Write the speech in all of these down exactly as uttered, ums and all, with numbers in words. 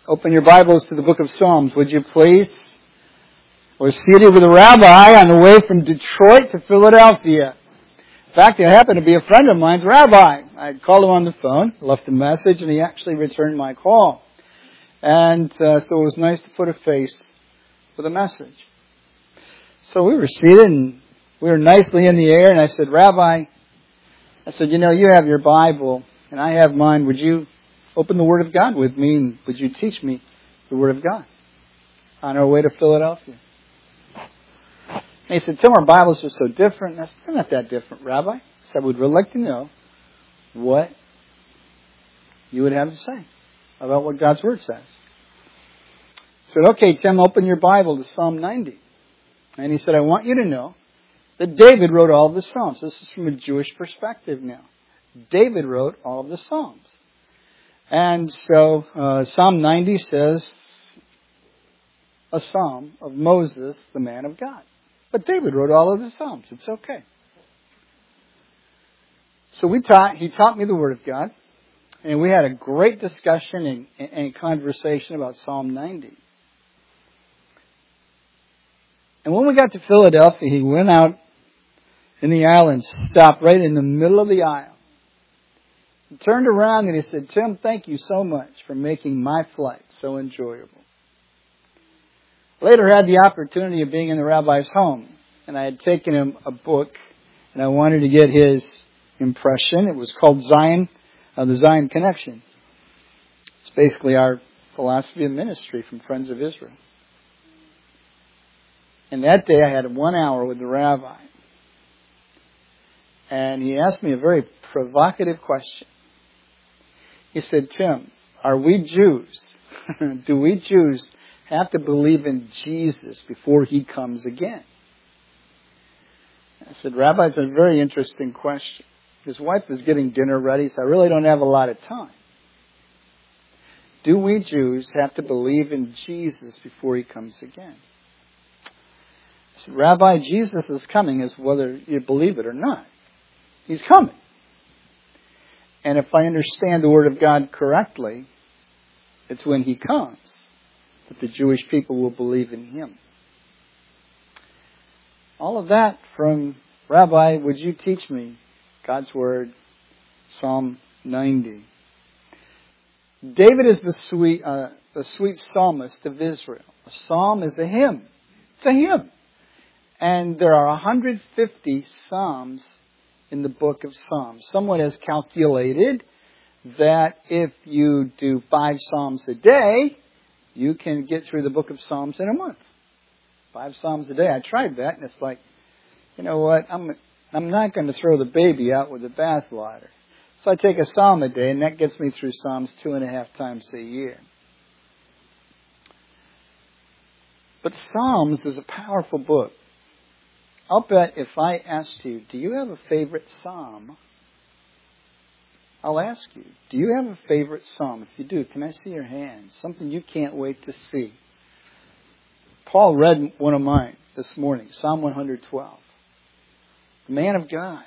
Open your Bibles to the book of Psalms, would you please? We're seated with a rabbi on the way from Detroit to Philadelphia. In fact, it happened to be a friend of mine's rabbi. I called him on the phone, left a message, and he actually returned my call. And uh, so it was nice to put a face with a message. So we were seated, and we were nicely in the air, and I said, Rabbi, I said, you know, you have your Bible, and I have mine. Would you open the Word of God with me, and would you teach me the Word of God on our way to Philadelphia? And he said, Tim, our Bibles are so different. And I said, they're not that different, Rabbi. I said, I would really like to know what you would have to say about what God's Word says. I said, okay, Tim, open your Bible to Psalm ninety. And he said, I want you to know that David wrote all of the Psalms. This is from a Jewish perspective now. David wrote all of the Psalms. And so uh, Psalm ninety says, a psalm of Moses, the man of God. But David wrote all of the Psalms. It's okay. So we taught, he taught me the Word of God. And we had a great discussion and, and conversation about Psalm ninety. And when we got to Philadelphia, he went out in the aisle and stopped right in the middle of the aisle. He turned around and he said, Tim, thank you so much for making my flight so enjoyable. Later I had the opportunity of being in the rabbi's home, and I had taken him a book, and I wanted to get his impression. It was called Zion, uh, the Zion Connection. It's basically our philosophy of ministry from Friends of Israel. And that day I had one hour with the rabbi. And he asked me a very provocative question. He said, Tim, are we Jews? Do we Jews have to believe in Jesus before He comes again? I said, Rabbi, it's a very interesting question. His wife is getting dinner ready, so I really don't have a lot of time. Do we Jews have to believe in Jesus before He comes again? I said, Rabbi, Jesus is coming as whether you believe it or not. He's coming. And if I understand the Word of God correctly, it's when He comes that the Jewish people will believe in Him. All of that from, Rabbi, would you teach me God's Word, Psalm ninety. David is the sweet, uh, the sweet psalmist of Israel. A psalm is a hymn. It's a hymn. And there are one hundred fifty psalms in the book of Psalms. Someone has calculated that if you do five psalms a day, you can get through the book of Psalms in a month. Five psalms a day. I tried that, and it's like, you know what? I'm I'm not going to throw the baby out with the bathwater. So I take a psalm a day, and that gets me through Psalms two and a half times a year. But Psalms is a powerful book. I'll bet if I asked you, do you have a favorite psalm? I'll ask you, do you have a favorite psalm? If you do, can I see your hands? Something you can't wait to see. Paul read one of mine this morning, Psalm one hundred twelve. The man of God.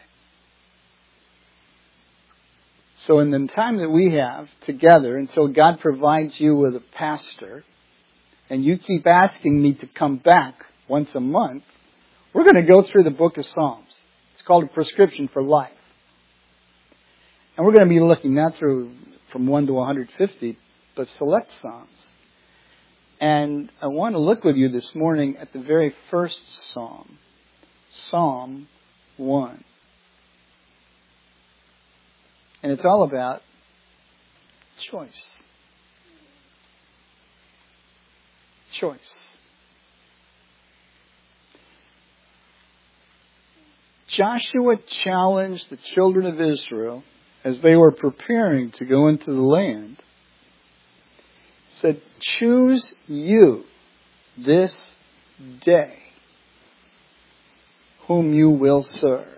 So in the time that we have together, until God provides you with a pastor, and you keep asking me to come back once a month, we're going to go through the book of Psalms. It's called A Prescription for Life. And we're going to be looking not through from one to one hundred fifty, but select Psalms. And I want to look with you this morning at the very first Psalm, Psalm one. And it's all about choice. Choice. Joshua challenged the children of Israel as they were preparing to go into the land. He said, choose you this day whom you will serve.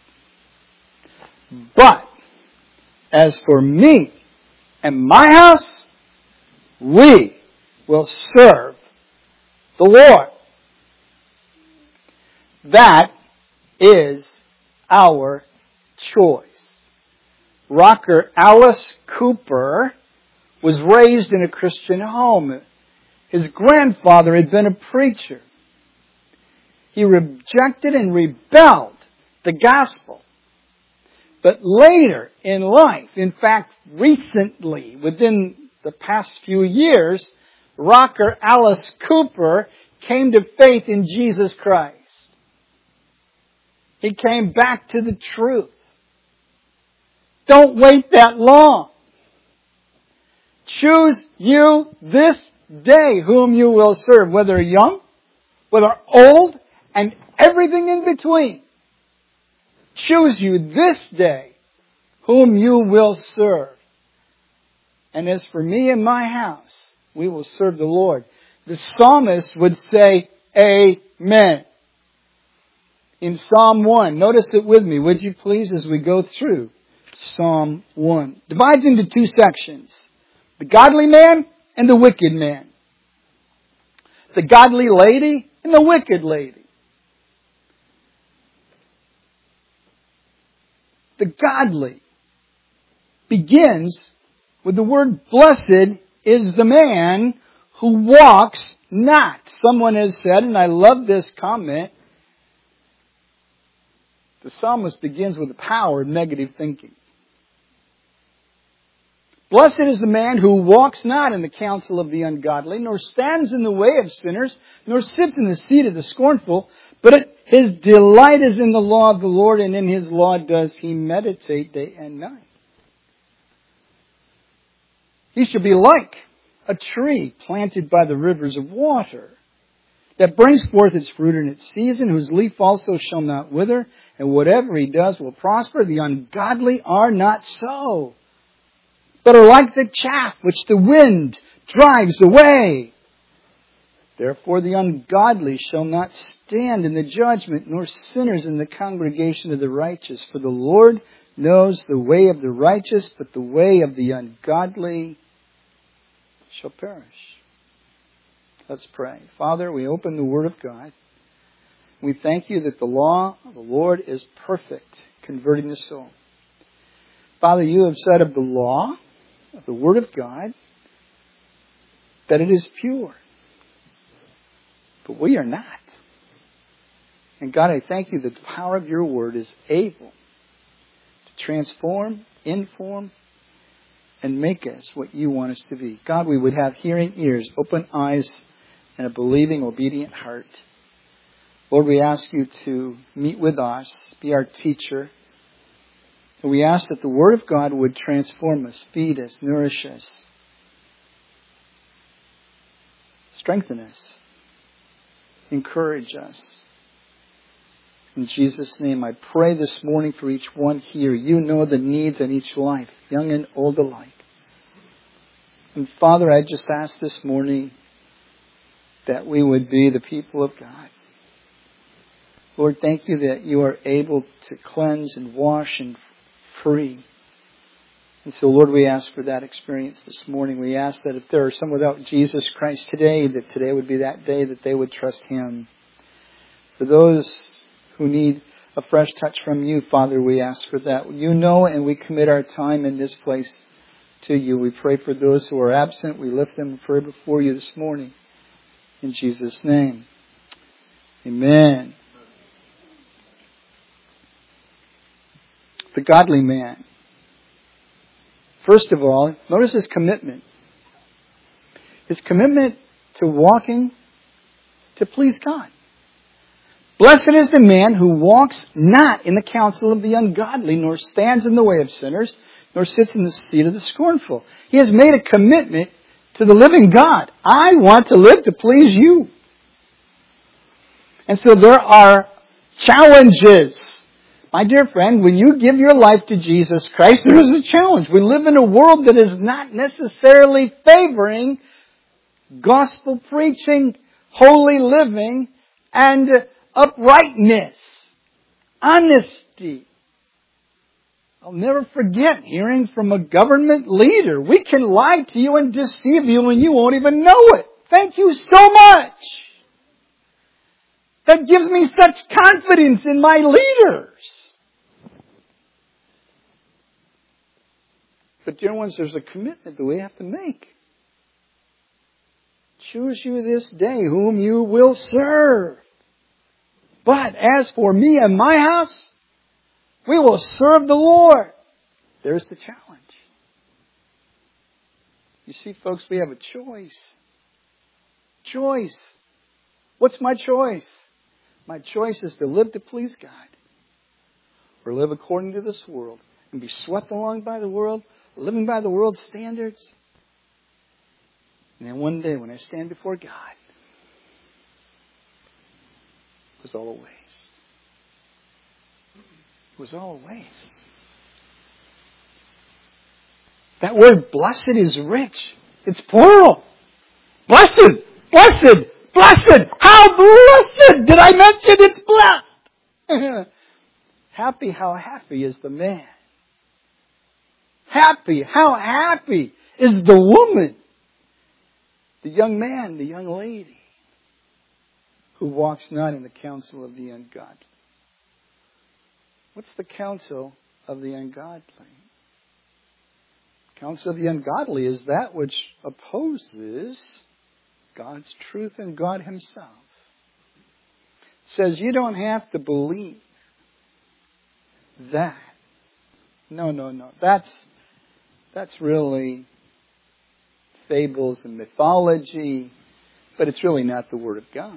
But as for me and my house, we will serve the Lord. That is our choice. Rocker Alice Cooper was raised in a Christian home. His grandfather had been a preacher. He rejected and rebelled the gospel. But later in life, in fact, recently, within the past few years, rocker Alice Cooper came to faith in Jesus Christ. He came back to the truth. Don't wait that long. Choose you this day whom you will serve, whether young, whether old, and everything in between. Choose you this day whom you will serve. And as for me and my house, we will serve the Lord. The psalmist would say, Amen. In Psalm one, notice it with me, would you please, as we go through Psalm one. Divides into two sections. The godly man and the wicked man. The godly lady and the wicked lady. The godly begins with the word blessed is the man who walks not. Someone has said, and I love this comment, the psalmist begins with the power of negative thinking. Blessed is the man who walks not in the counsel of the ungodly, nor stands in the way of sinners, nor sits in the seat of the scornful, but his delight is in the law of the Lord, and in his law does he meditate day and night. He shall be like a tree planted by the rivers of water, that brings forth its fruit in its season, whose leaf also shall not wither, and whatever he does will prosper. The ungodly are not so, but are like the chaff which the wind drives away. Therefore the ungodly shall not stand in the judgment, nor sinners in the congregation of the righteous. For the Lord knows the way of the righteous, but the way of the ungodly shall perish. Let's pray. Father, we open the Word of God. We thank you that the law of the Lord is perfect, converting the soul. Father, you have said of the law, of the Word of God, that it is pure. But we are not. And God, I thank you that the power of your Word is able to transform, inform, and make us what you want us to be. God, we would have hearing ears, open eyes, and a believing, obedient heart. Lord, we ask you to meet with us, be our teacher. And we ask that the Word of God would transform us, feed us, nourish us, strengthen us, encourage us. In Jesus' name, I pray this morning for each one here. You know the needs in each life, young and old alike. And Father, I just ask this morning that we would be the people of God. Lord, thank you that you are able to cleanse and wash and free. And so, Lord, we ask for that experience this morning. We ask that if there are some without Jesus Christ today, that today would be that day that they would trust Him. For those who need a fresh touch from you, Father, we ask for that. You know, and we commit our time in this place to you. We pray for those who are absent. We lift them in prayer before you this morning. In Jesus' name. Amen. The godly man. First of all, notice his commitment. His commitment to walking to please God. Blessed is the man who walks not in the counsel of the ungodly, nor stands in the way of sinners, nor sits in the seat of the scornful. He has made a commitment to the living God. I want to live to please you. And so there are challenges. My dear friend, when you give your life to Jesus Christ, there is a challenge. We live in a world that is not necessarily favoring gospel preaching, holy living, and uprightness, honesty. I'll never forget hearing from a government leader, we can lie to you and deceive you and you won't even know it. Thank you so much. That gives me such confidence in my leaders. But dear ones, there's a commitment that we have to make. Choose you this day whom you will serve. But as for me and my house, we will serve the Lord. There's the challenge. You see, folks, we have a choice. Choice. What's my choice? My choice is to live to please God, or live according to this world and be swept along by the world, living by the world's standards. And then one day when I stand before God, it was all a waste. It was all a waste. That word blessed is rich. It's plural. Blessed, blessed, blessed. How blessed did I mention it's blessed? Happy, how happy is the man. Happy, how happy is the woman. The young man, the young lady who walks not in the counsel of the ungodly. What's the counsel of the ungodly? Counsel of the ungodly is that which opposes God's truth and God Himself. It says you don't have to believe that. No, no, no. That's that's really fables and mythology, but it's really not the Word of God.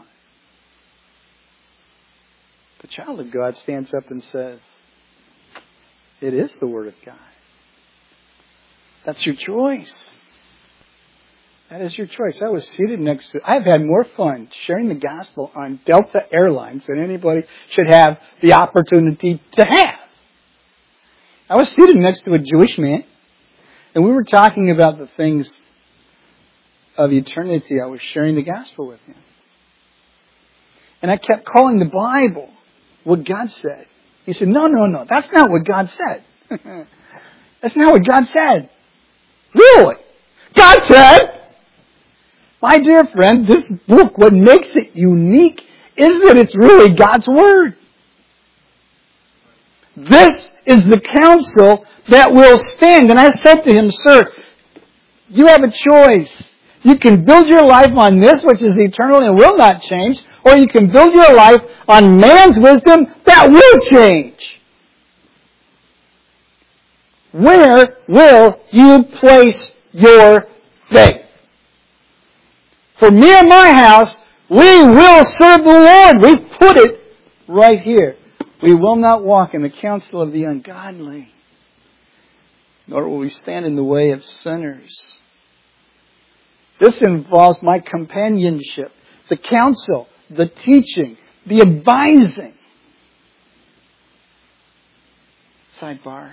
The child of God stands up and says, it is the Word of God. That's your choice. That is your choice. I was seated next to... I've had more fun sharing the gospel on Delta Airlines than anybody should have the opportunity to have. I was seated next to a Jewish man, and we were talking about the things of eternity. I was sharing the gospel with him. And I kept calling the Bible what God said. He said, no, no, no, that's not what God said. That's not what God said. Really? God said, my dear friend, this book, what makes it unique is that it's really God's Word. This is the counsel that will stand. And I said to him, sir, you have a choice. You can build your life on this, which is eternal and will not change, or you can build your life on man's wisdom that will change. Where will you place your faith? For me and my house, we will serve the Lord. We put it right here. We will not walk in the counsel of the ungodly, nor will we stand in the way of sinners. This involves my companionship, the counsel, the teaching, the advising. Sidebar.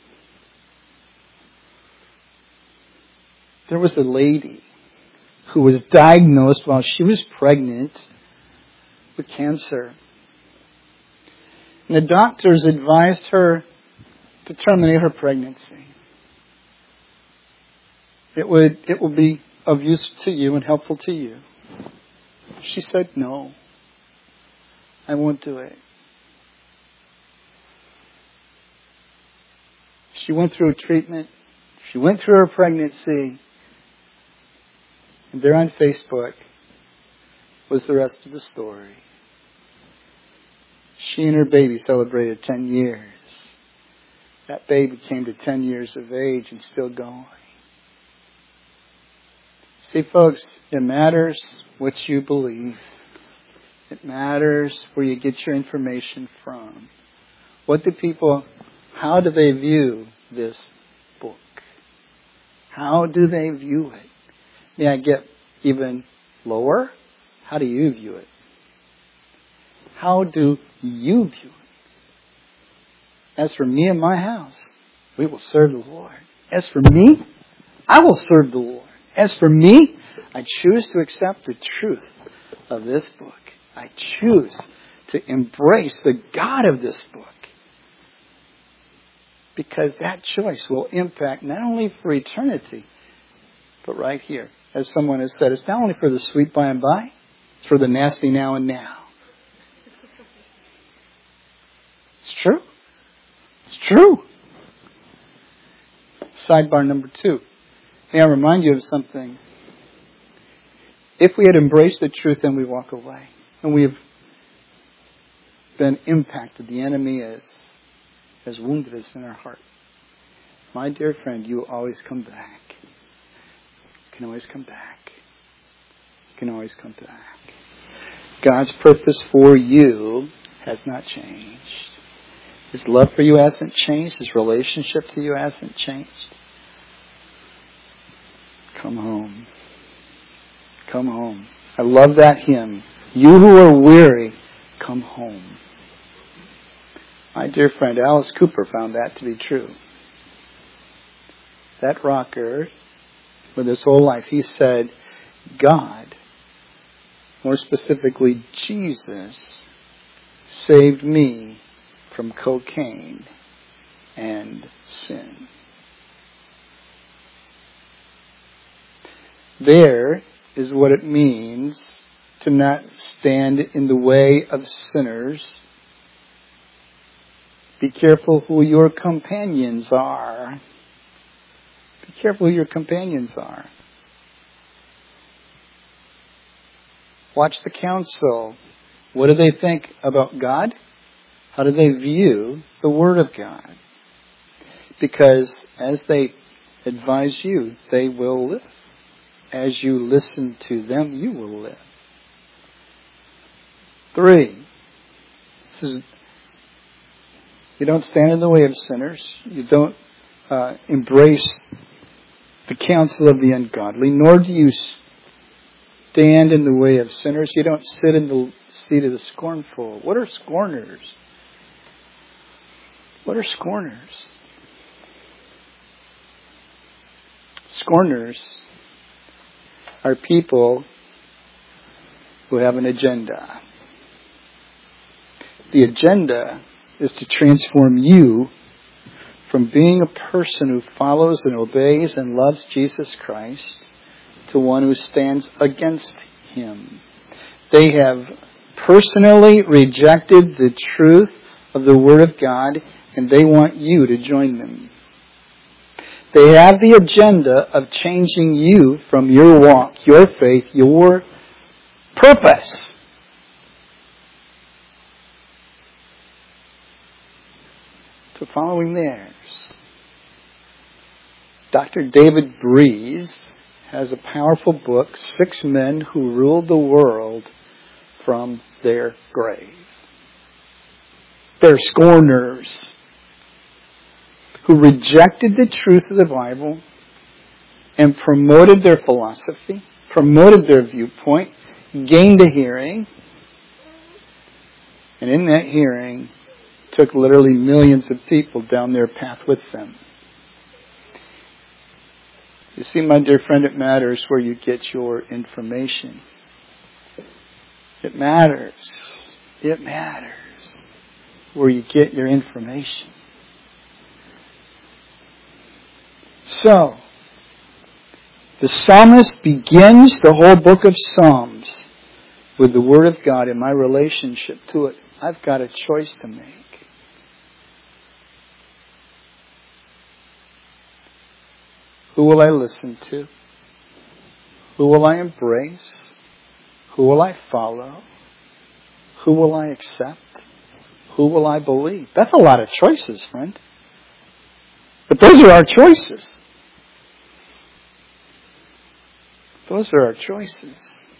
There was a lady who was diagnosed while she was pregnant with cancer. And the doctors advised her to terminate her pregnancy. It would, it will be of use to you and helpful to you. She said, no, I won't do it. She went through treatment. She went through her pregnancy. And there on Facebook was the rest of the story. She and her baby celebrated ten years. That baby came to ten years of age and still going. See, folks, it matters what you believe. It matters where you get your information from. What do people, how do they view this book? How do they view it? May I get even lower? How do you view it? How do you view it? As for me and my house, we will serve the Lord. As for me, I will serve the Lord. As for me, I choose to accept the truth of this book. I choose to embrace the God of this book. Because that choice will impact not only for eternity, but right here. As someone has said, it's not only for the sweet by and by, it's for the nasty now and now. It's true. It's true. Sidebar number two. May I remind you of something? If we had embraced the truth, then we walk away. And we have been impacted. The enemy has, has wounded us in our heart. My dear friend, you will always come back. You can always come back. You can always come back. God's purpose for you has not changed. His love for you hasn't changed. His relationship to you hasn't changed. Come home. Come home. I love that hymn. You who are weary, come home. My dear friend Alice Cooper found that to be true. That rocker, with his whole life, he said, God, more specifically Jesus, saved me from cocaine and sin. There is what it means to not stand in the way of sinners. Be careful who your companions are. Be careful who your companions are. Watch the council. What do they think about God? How do they view the Word of God? Because as they advise you, they will live. As you listen to them, you will live. Three. This is, you don't stand in the way of sinners. You don't uh, embrace the counsel of the ungodly, nor do you stand in the way of sinners. You don't sit in the seat of the scornful. What are scorners? What are scorners? Scorners are people who have an agenda. The agenda is to transform you from being a person who follows and obeys and loves Jesus Christ to one who stands against Him. They have personally rejected the truth of the Word of God, and they want you to join them. They have the agenda of changing you from your walk, your faith, your purpose to following theirs. Doctor David Breeze has a powerful book, Six Men Who Ruled the World from Their Grave. They're scorners who rejected the truth of the Bible and promoted their philosophy, promoted their viewpoint, gained a hearing, and in that hearing took literally millions of people down their path with them. You see, my dear friend, it matters where you get your information. It matters. It matters where you get your information. So, the psalmist begins the whole book of Psalms with the Word of God and my relationship to it. I've got a choice to make. Who will I listen to? Who will I embrace? Who will I follow? Who will I accept? Who will I believe? That's a lot of choices, friend. But those are our choices. Those are our choices.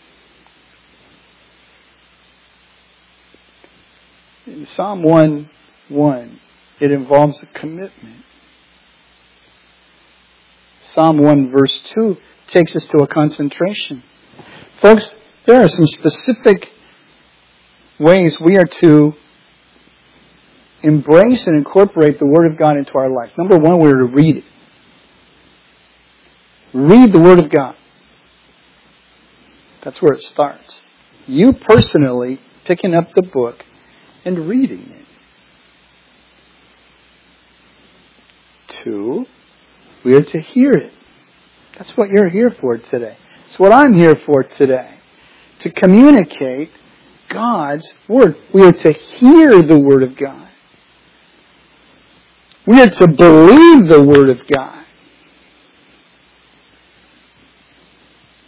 In Psalm one one, it involves a commitment. Psalm one verse two takes us to a concentration. Folks, there are some specific ways we are to embrace and incorporate the Word of God into our life. Number one, we're to read it. Read the Word of God. That's where it starts. You personally picking up the book and reading it. Two, we are to hear it. That's what you're here for today. It's what I'm here for today. To communicate God's Word. We are to hear the Word of God. We are to believe the Word of God.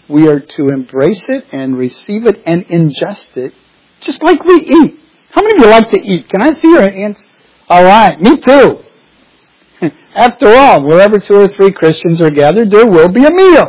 we are to embrace it and receive it and ingest it just like we eat. How many of you like to eat? Can I see your hands? All right, me too. After all, wherever two or three Christians are gathered, there will be a meal.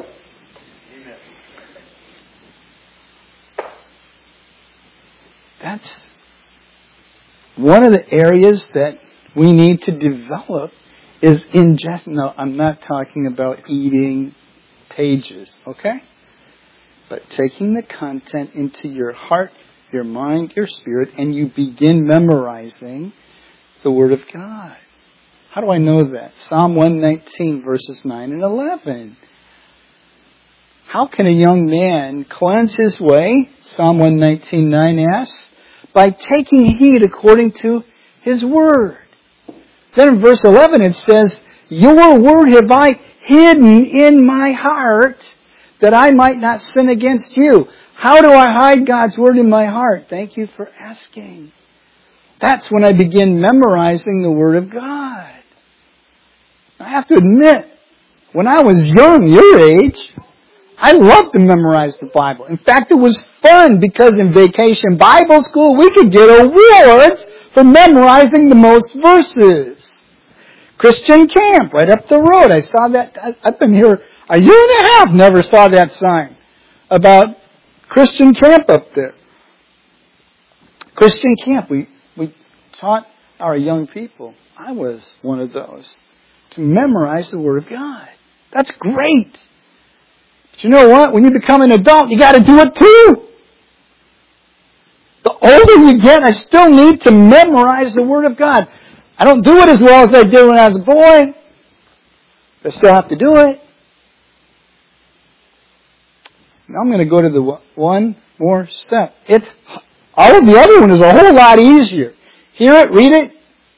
That's one of the areas that we need to develop is ingest. No, I'm not talking about eating pages, okay? But taking the content into your heart, your mind, your spirit, and you begin memorizing the Word of God. How do I know that? Psalm one nineteen, verses nine and eleven. How can a young man cleanse his way? Psalm one nineteen, nine asks, by taking heed according to His Word. Then in verse eleven it says, your Word have I hidden in my heart that I might not sin against you. How do I hide God's Word in my heart? Thank you for asking. That's when I begin memorizing the Word of God. I have to admit, when I was young, your age, I loved to memorize the Bible. In fact, it was fun because in Vacation Bible School, we could get awards for memorizing the most verses. Christian Camp, right up the road. I saw that. I've been here a year and a half, never saw that sign about Christian Camp up there. Christian Camp, we, we taught our young people. I was one of those. To memorize the Word of God. That's great. But you know what? When you become an adult, you got to do it too. The older you get, I still need to memorize the Word of God. I don't do it as well as I did when I was a boy. But I still have to do it. Now I'm going to go to the one more step. It, all of the other one is a whole lot easier. Hear it, read it,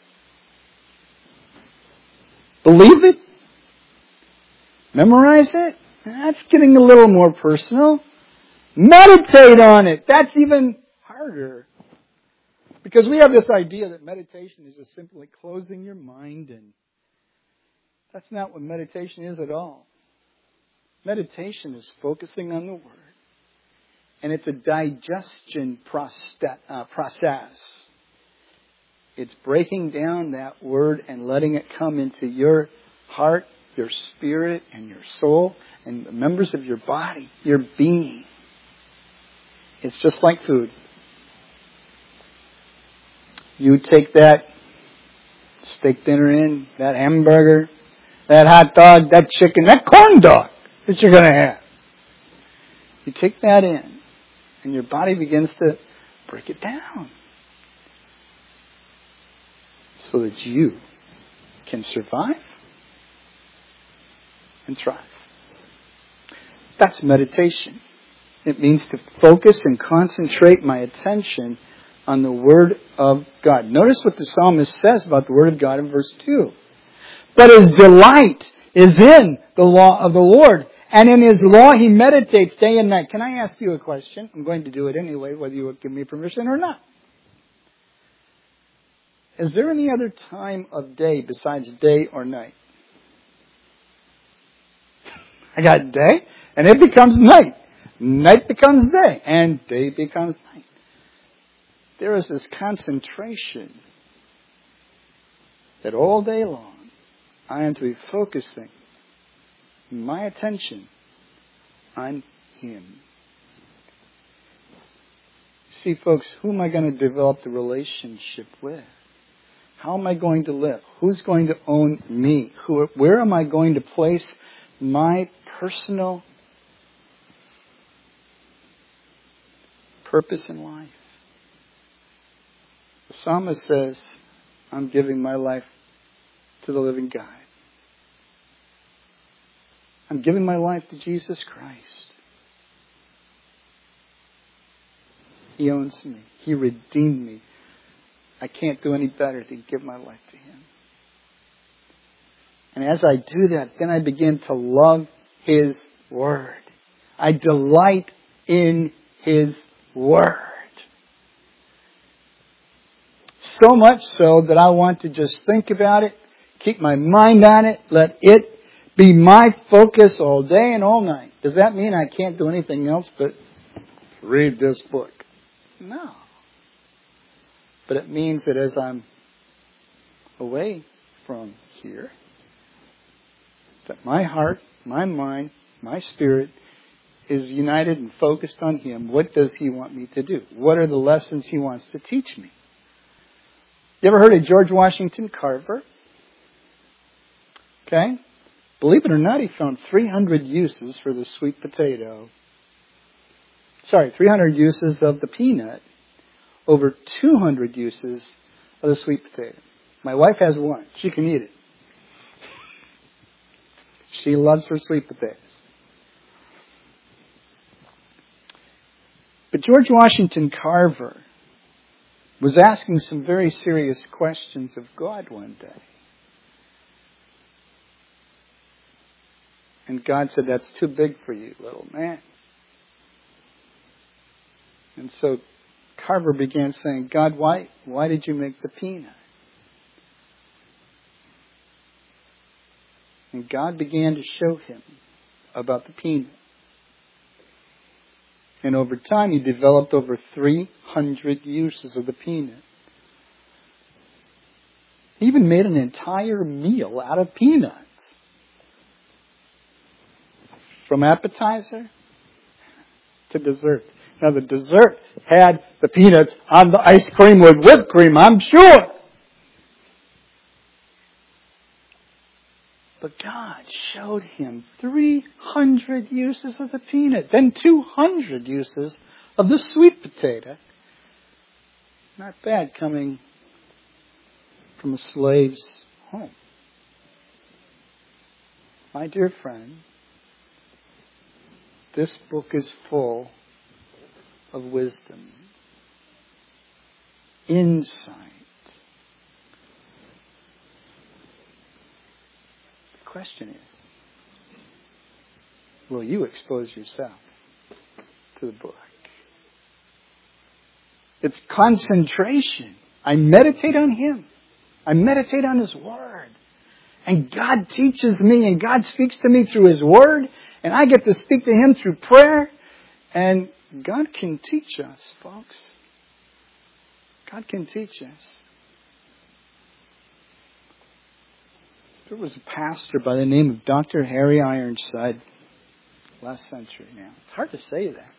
believe it, memorize it. That's getting a little more personal. Meditate on it. That's even harder. Because we have this idea that meditation is just simply closing your mind, and that's not what meditation is at all. Meditation is focusing on the Word. And it's a digestion process. It's breaking down that Word and letting it come into your heart, your spirit, and your soul, and the members of your body, your being. It's just like food. You take that steak dinner in, that hamburger, that hot dog, that chicken, that corn dog that you're going to have. You take that in, and your body begins to break it down so that you can survive and thrive. That's meditation. It means to focus and concentrate my attention on the Word of God. Notice what the psalmist says about the Word of God in verse two. But his delight is in the law of the Lord, and in His law he meditates day and night. Can I ask you a question? I'm going to do it anyway, whether you would give me permission or not. Is there any other time of day besides day or night? I got day, and it becomes night. Night becomes day, and day becomes night. There is this concentration that all day long I am to be focusing my attention on Him. See, folks, who am I going to develop the relationship with? How am I going to live? Who's going to own me? Who, where am I going to place my personal purpose in life? The psalmist says, I'm giving my life to the living God. I'm giving my life to Jesus Christ. He owns me. He redeemed me. I can't do any better than give my life to Him. And as I do that, then I begin to love His Word. I delight in His Word. So much so that I want to just think about it, keep my mind on it, let it be my focus all day and all night. Does that mean I can't do anything else but read this book? No. But it means that as I'm away from here, that my heart, my mind, my spirit is united and focused on Him. What does He want me to do? What are the lessons He wants to teach me? You ever heard of George Washington Carver? Okay. Believe it or not, he found three hundred uses for the sweet potato. Sorry, three hundred uses of the peanut. Over two hundred uses of the sweet potato. My wife has one. She can eat it. She loves her sweet potatoes. But George Washington Carver was asking some very serious questions of God one day. And God said, that's too big for you, little man. And so Carver began saying, God, why, why did you make the peanut? And God began to show him about the peanut. And over time, he developed over three hundred uses of the peanut. He even made an entire meal out of peanuts. From appetizer to dessert. Now the dessert had the peanuts on the ice cream with whipped cream, I'm sure. But God showed him three hundred uses of the peanut, then two hundred uses of the sweet potato. Not bad coming from a slave's home. My dear friend, this book is full of wisdom, insight. The question is, will you expose yourself to the book? It's concentration. I meditate on Him. I meditate on His Word. And God teaches me and God speaks to me through His Word. And I get to speak to Him through prayer. And God can teach us, folks. God can teach us. There was a pastor by the name of Doctor Harry Ironside last century now. It's hard to say that.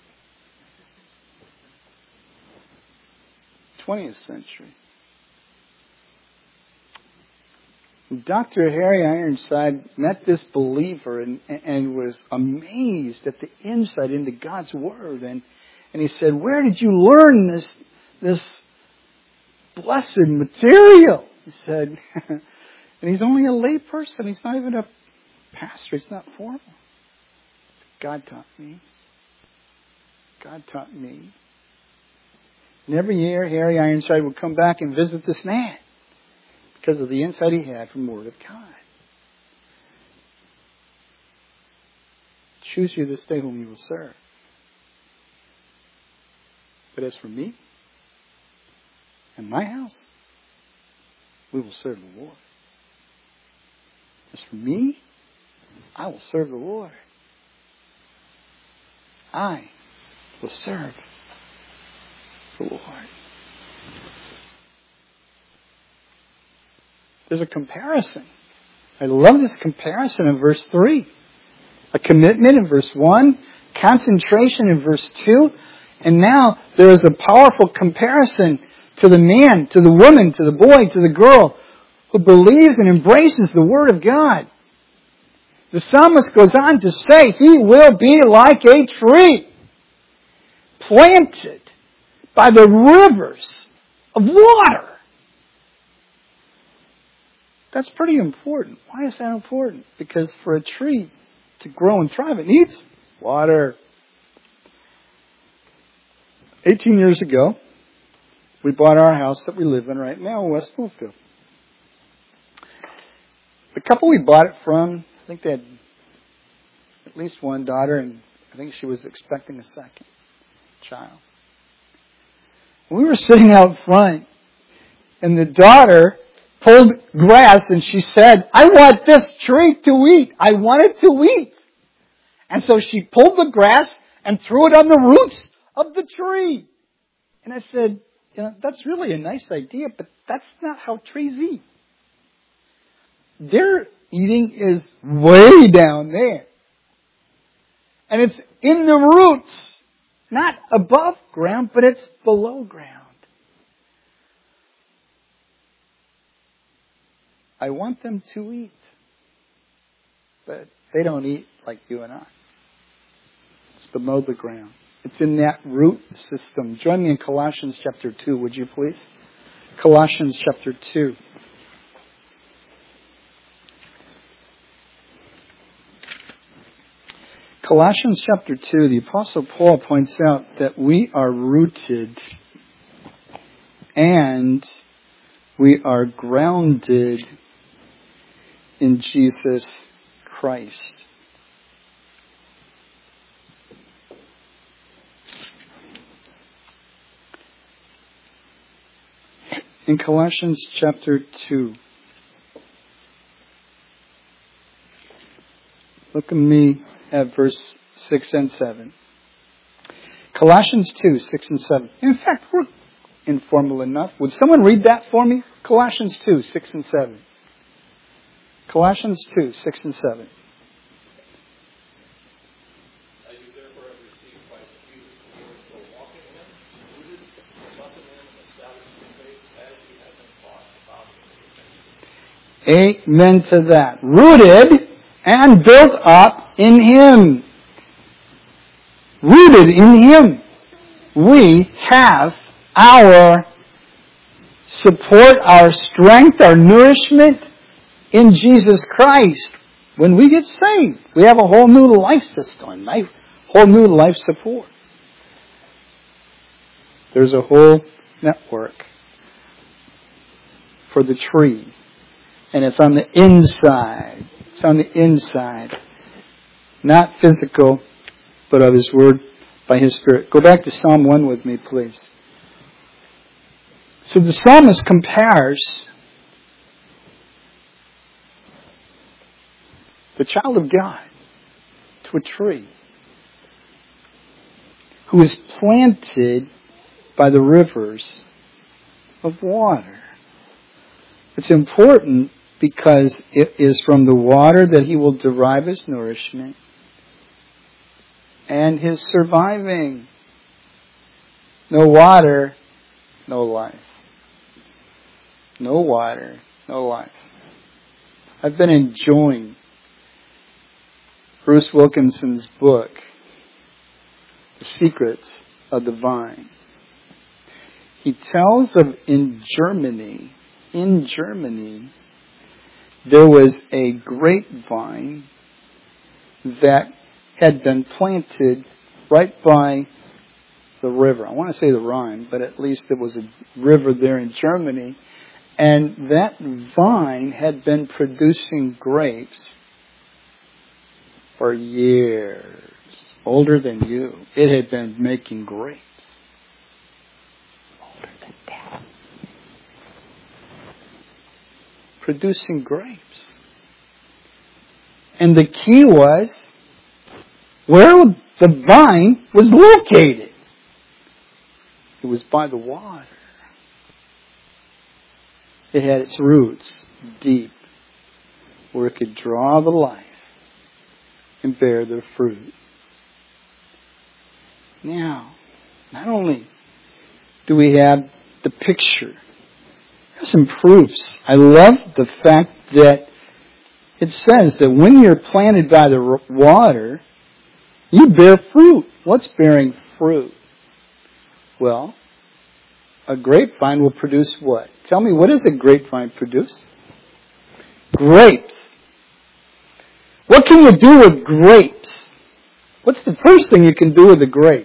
twentieth century. Doctor Harry Ironside met this believer and, and was amazed at the insight into God's Word. And, and he said, where did you learn this, this blessed material? He said, and he's only a lay person. He's not even a pastor. He's not formal. He said, God taught me. God taught me. And every year, Harry Ironside would come back and visit this man, because of the insight he had from the Word of God. Choose you this day whom you will serve. But as for me and my house, we will serve the Lord. As for me, I will serve the Lord. I will serve the Lord. There's a comparison. I love this comparison in verse three. A commitment in verse one. Concentration in verse two. And now there is a powerful comparison to the man, to the woman, to the boy, to the girl who believes and embraces the Word of God. The psalmist goes on to say, he will be like a tree planted by the rivers of water. That's pretty important. Why is that important? Because for a tree to grow and thrive, it needs water. eighteen years ago, we bought our house that we live in right now in West Bloomfield. The couple we bought it from, I think they had at least one daughter, and I think she was expecting a second child. We were sitting out front, and the daughter pulled grass and she said, I want this tree to eat. I want it to eat. And so she pulled the grass and threw it on the roots of the tree. And I said, you know, that's really a nice idea, but that's not how trees eat. Their eating is way down there. And it's in the roots, not above ground, but it's below ground. I want them to eat, but they don't eat like you and I. It's below the ground. It's in that root system. Join me in Colossians chapter two, would you please? Colossians chapter two. Colossians chapter two, the Apostle Paul points out that we are rooted and we are grounded in Jesus Christ. In Colossians chapter two, look at me at verse six and seven. Colossians two, six and seven. In fact, we're informal enough. Would someone read that for me? Colossians two, six and seven. Colossians two, six and seven. As you therefore have received Christ Jesus, you are still walking in him, rooted, trusting in him, and established in faith as you have been taught, abounding in faith. Amen to that. Rooted and built up in him. Rooted in him. We have our support, our strength, our nourishment in Jesus Christ. When we get saved, we have a whole new life system, a whole new life support. There's a whole network for the tree. And it's on the inside. It's on the inside. Not physical, but of His Word by His Spirit. Go back to Psalm one with me, please. So the psalmist compares the child of God to a tree who is planted by the rivers of water. It's important because it is from the water that he will derive his nourishment and his surviving. No water, no life. No water, no life. I've been enjoying Bruce Wilkinson's book, The Secrets of the Vine. He tells of in Germany, in Germany, there was a grapevine that had been planted right by the river. I want to say the Rhine, but at least there was a river there in Germany. And that vine had been producing grapes for years. Older than you. It had been making grapes. Older than that. Producing grapes. And the key was where the vine was located. It was by the water. It had its roots deep where it could draw the life and bear the fruit. Now, not only do we have the picture, there's some proofs. I love the fact that it says that when you're planted by the water, you bear fruit. What's bearing fruit? Well, a grapevine will produce what? Tell me, what does a grapevine produce? Grapes. What can you do with grapes? What's the first thing you can do with a grape?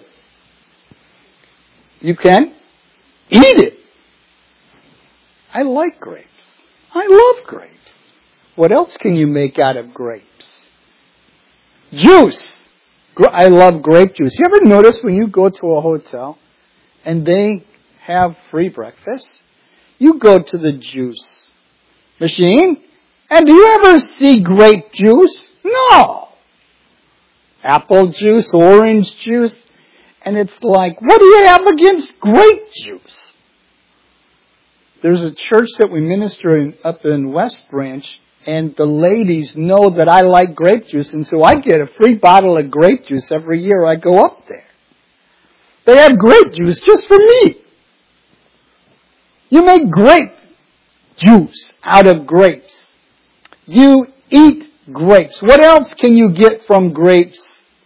You can eat it. I like grapes. I love grapes. What else can you make out of grapes? Juice. I love grape juice. You ever notice when you go to a hotel and they have free breakfast, you go to the juice machine. And do you ever see grape juice? No. Apple juice, orange juice. And it's like, what do you have against grape juice? There's a church that we minister in up in West Branch, and the ladies know that I like grape juice, and so I get a free bottle of grape juice every year I go up there. They have grape juice just for me. You make grape juice out of grapes. You eat grapes. What else can you get from grapes?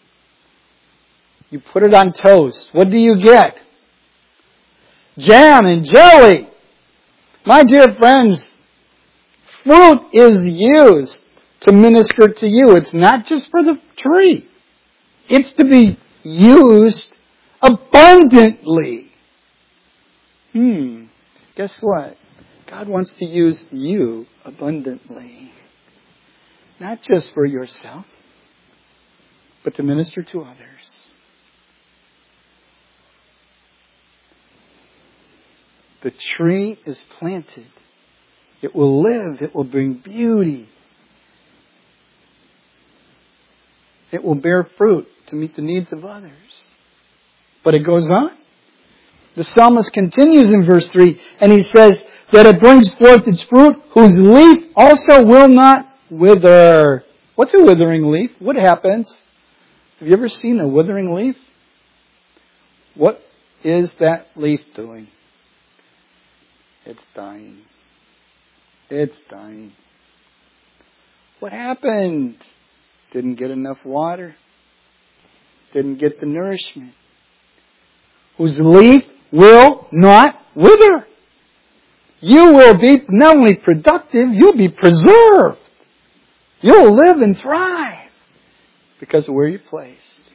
You put it on toast. What do you get? Jam and jelly. My dear friends, fruit is used to minister to you. It's not just for the tree. It's to be used abundantly. Hmm. Guess what? God wants to use you abundantly. Not just for yourself, but to minister to others. The tree is planted. It will live. It will bring beauty. It will bear fruit to meet the needs of others. But it goes on. The psalmist continues in verse three, and he says that it brings forth its fruit, whose leaf also will not wither. What's a withering leaf? What happens? Have you ever seen a withering leaf? What is that leaf doing? It's dying. It's dying. What happened? Didn't get enough water. Didn't get the nourishment. Whose leaf will not wither. You will be not only productive, you'll be preserved. You'll live and thrive because of where you're placed.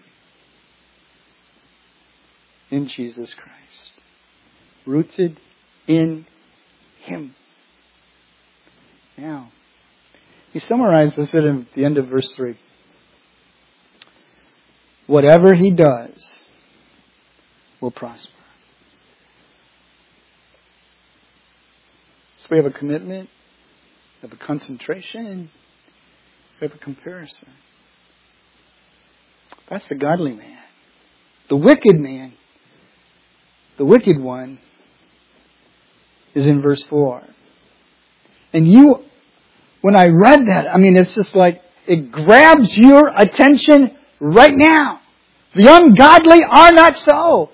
In Jesus Christ. Rooted in Him. Now, he summarizes it at the end of verse three. Whatever he does will prosper. So we have a commitment, we have a concentration, we have a comparison. That's the godly man. The wicked man, the wicked one, is in verse four. And you, when I read that, I mean, it's just like, it grabs your attention right now. The ungodly are not so.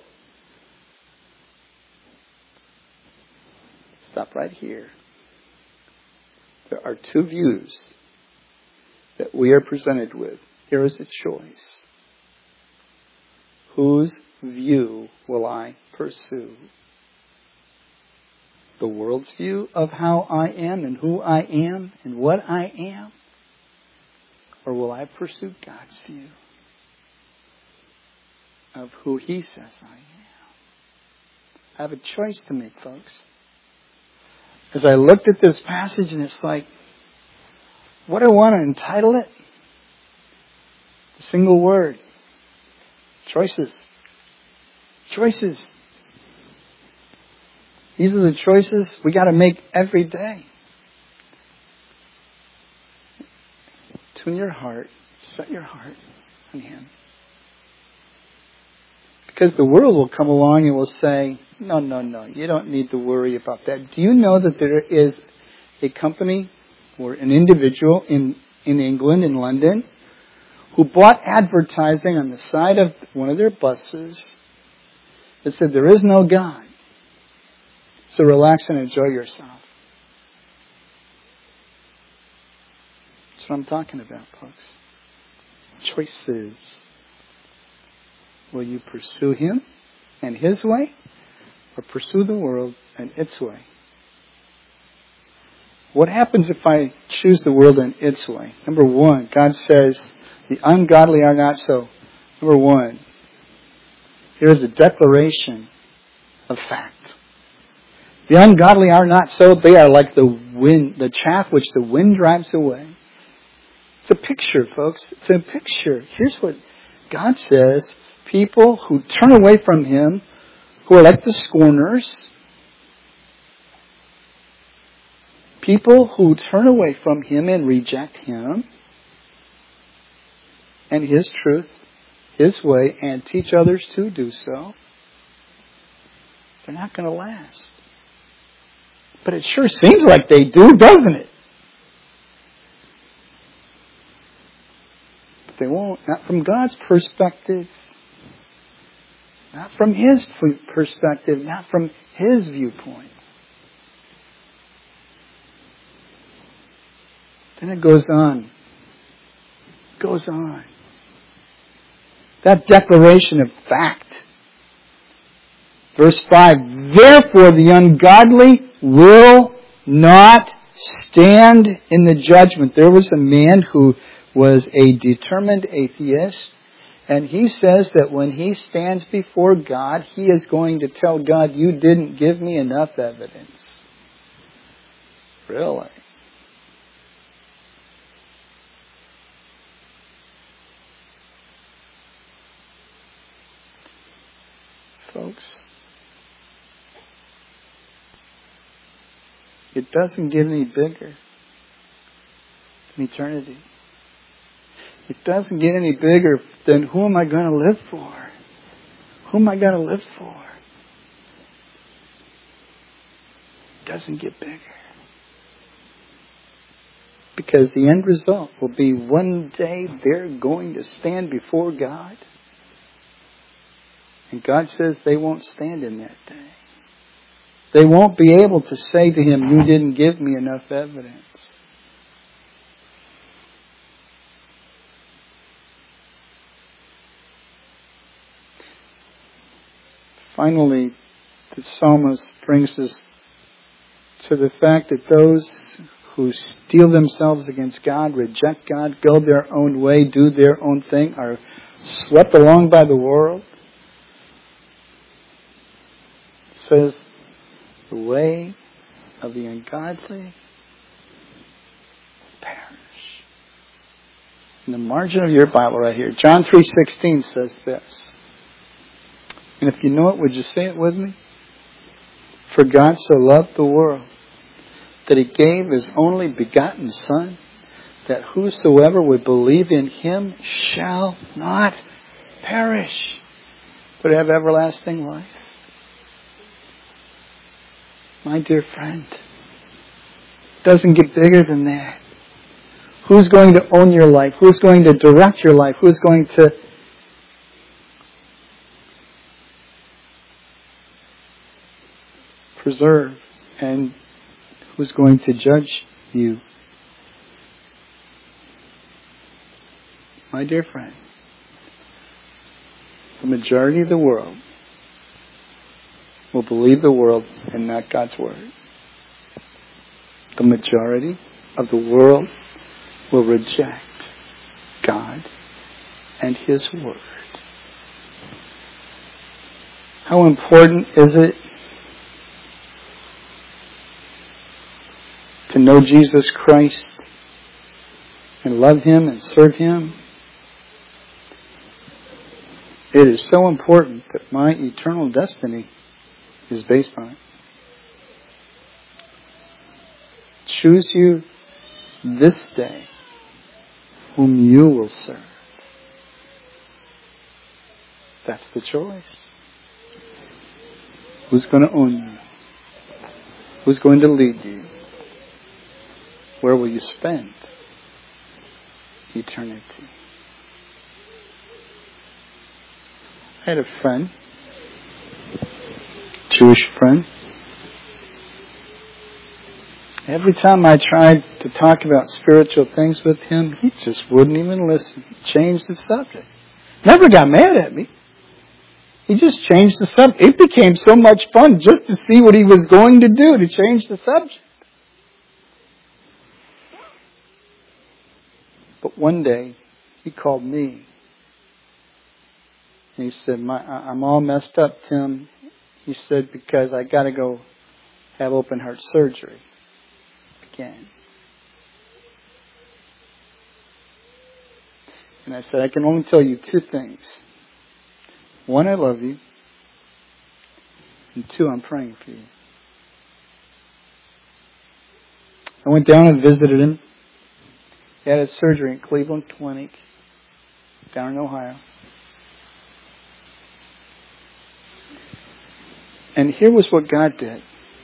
Stop right here. There are two views that we are presented with. Here is a choice. Whose view will I pursue? The world's view of how I am and who I am and what I am? Or will I pursue God's view of who He says I am? I have a choice to make, folks. As I looked at this passage, and it's like, what do I want to entitle it? A single word. Choices. Choices. These are the choices we got to make every day. Tune your heart. Set your heart on Him. Because the world will come along and will say, no, no, no, you don't need to worry about that. Do you know that there is a company or an individual in, in England, in London, who bought advertising on the side of one of their buses that said, there is no God, so relax and enjoy yourself. That's what I'm talking about, folks. Choices. Will you pursue Him and His way, or pursue the world and its way? What happens if I choose the world and its way? Number one, God says, the ungodly are not so. Number one, here is a declaration of fact. The ungodly are not so. They are like the wind, the chaff which the wind drives away. It's a picture, folks. It's a picture. Here's what God says. People who turn away from Him, who are like the scorners, People who turn away from Him and reject Him and His truth, His way, and teach others to do so, they're not going to last. But it sure seems like they do, doesn't it? But they won't. Not from God's perspective. Not from His perspective. Not from His viewpoint. Then it goes on. It goes on. That declaration of fact. Verse five, therefore the ungodly will not stand in the judgment. There was a man who was a determined atheist, and he says that when he stands before God, he is going to tell God, you didn't give me enough evidence. Really? Folks, it doesn't get any bigger than eternity. It doesn't get any bigger than who am I going to live for? Who am I going to live for? It doesn't get bigger. Because the end result will be one day they're going to stand before God. And God says they won't stand in that day. They won't be able to say to Him, you didn't give me enough evidence. Finally, the psalmist brings us to the fact that those who steel themselves against God, reject God, go their own way, do their own thing, are swept along by the world. Says, the way of the ungodly perish. In the margin of your Bible right here, John three sixteen says this. And if you know it, would you say it with me? For God so loved the world that He gave His only begotten Son, that whosoever would believe in Him shall not perish, but have everlasting life. My dear friend, it doesn't get bigger than that. Who's going to own your life? Who's going to direct your life? Who's going to preserve? And who's going to judge you? My dear friend, the majority of the world will believe the world and not God's Word. The majority of the world will reject God and His Word. How important is it to know Jesus Christ and love Him and serve Him? It is so important that my eternal destiny is based on it. Choose you this day whom you will serve. That's the choice. Who's going to own you? Who's going to lead you? Where will you spend eternity? I had a friend, Jewish friend. Every time I tried to talk about spiritual things with him, he just wouldn't even listen. He changed the subject. Never got mad at me. He just changed the subject. It became so much fun just to see what he was going to do to change the subject. But one day, he called me. And he said, My, I'm all messed up, Tim. He said, because I got to go have open heart surgery again. And I said, I can only tell you two things. One, I love you. And two, I'm praying for you. I went down and visited him. He had his surgery in Cleveland Clinic down in Ohio. And here was what God did.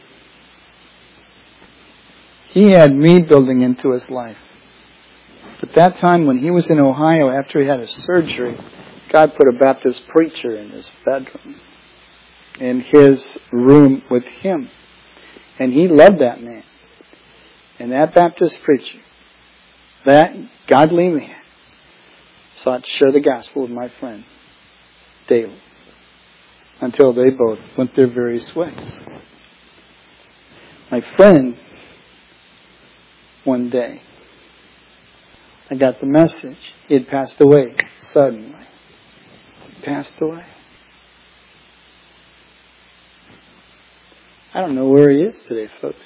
He had me building into his life. But that time when he was in Ohio after he had his surgery, God put a Baptist preacher in his bedroom, in his room with him. And he loved that man. And that Baptist preacher, that godly man, sought to share the gospel with my friend daily until they both went their various ways. My friend, one day, I got the message. He had passed away suddenly. He passed away. I don't know where he is today, folks.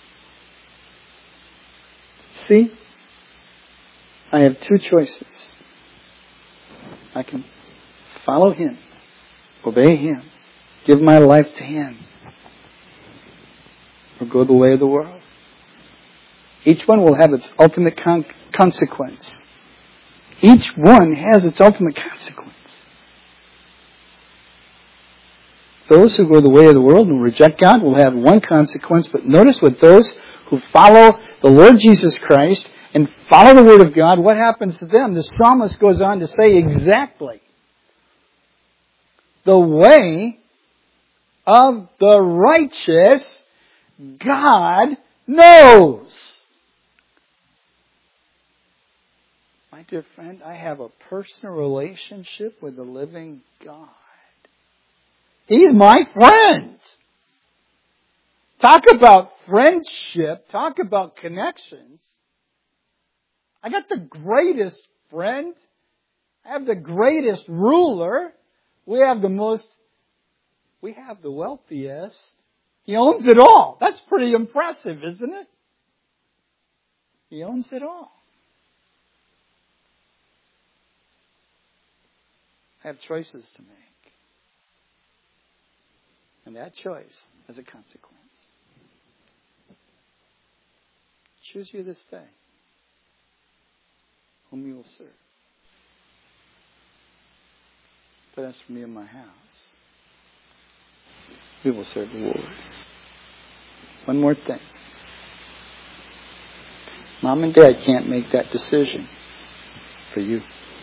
See? I have two choices. I can follow him, obey him, give my life to him, or go the way of the world. Each one will have its ultimate con- consequence. Each one has its ultimate consequence. Those who go the way of the world and reject God will have one consequence, but notice with those who follow the Lord Jesus Christ and follow the Word of God, what happens to them? The psalmist goes on to say exactly, the way of the righteous God knows. My dear friend, I have a personal relationship with the living God. He's my friend. Talk about friendship. Talk about connections. I got the greatest friend. I have the greatest ruler. We have the most, we have the wealthiest. He owns it all. That's pretty impressive, isn't it? He owns it all. I have choices to make. And that choice has a consequence. Choose you this day whom you will serve. But as for me and my house, we will serve the Lord. One more thing. Mom and Dad can't make that decision for you.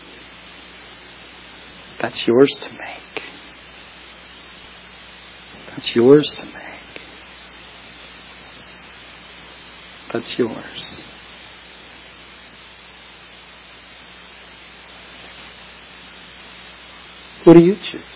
That's yours to make. That's yours to make. That's yours. Who do you choose?